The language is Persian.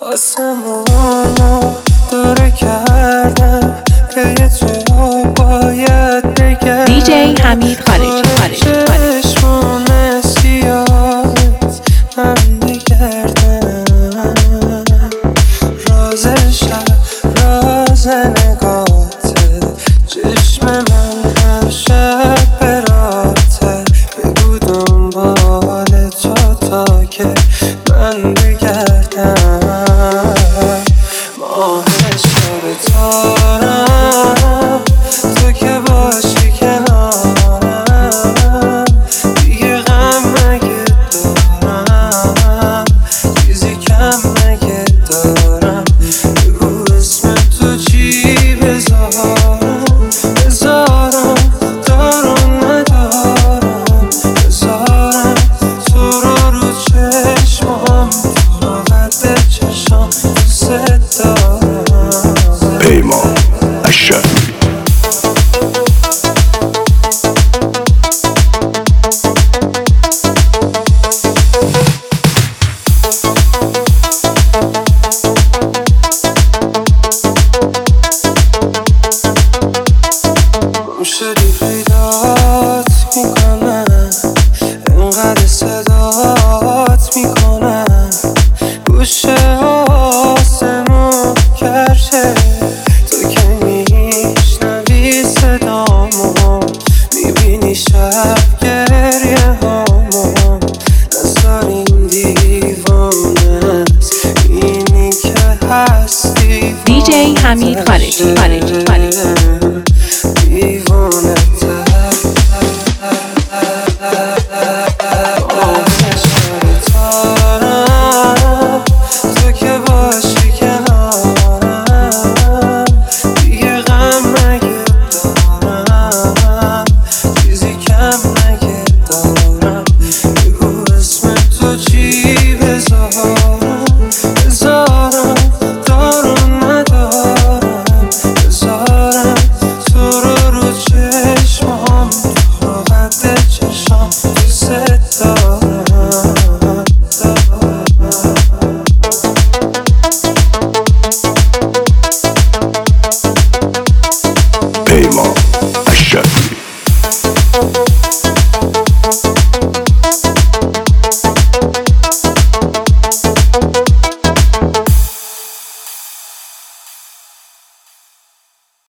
آسمونو داره کردم که تو باید بگم دیجی حمید خارجی چشمون سیاهت من بگردم راز شب راز نگاهته چشم من هر شب براته بگو دنبال تو تا که من بگردم ماه شب تارم تو که باشی کنارم دیگه غم مگه دارم چیزی کم مگه دارم بگو اسم تو چی بذارم دارم ندارم بذارم تو رو چشمام تو قد چشام دوست دارم پیمان اشرفی شدی پیدات میکنم انقدر صدات میکنم گوشه آسمون کرشه تو که میشنوی صدامو میبینی شب گریه هامو نزارین دیوانه اینی که هستی دیجی حمید خارجی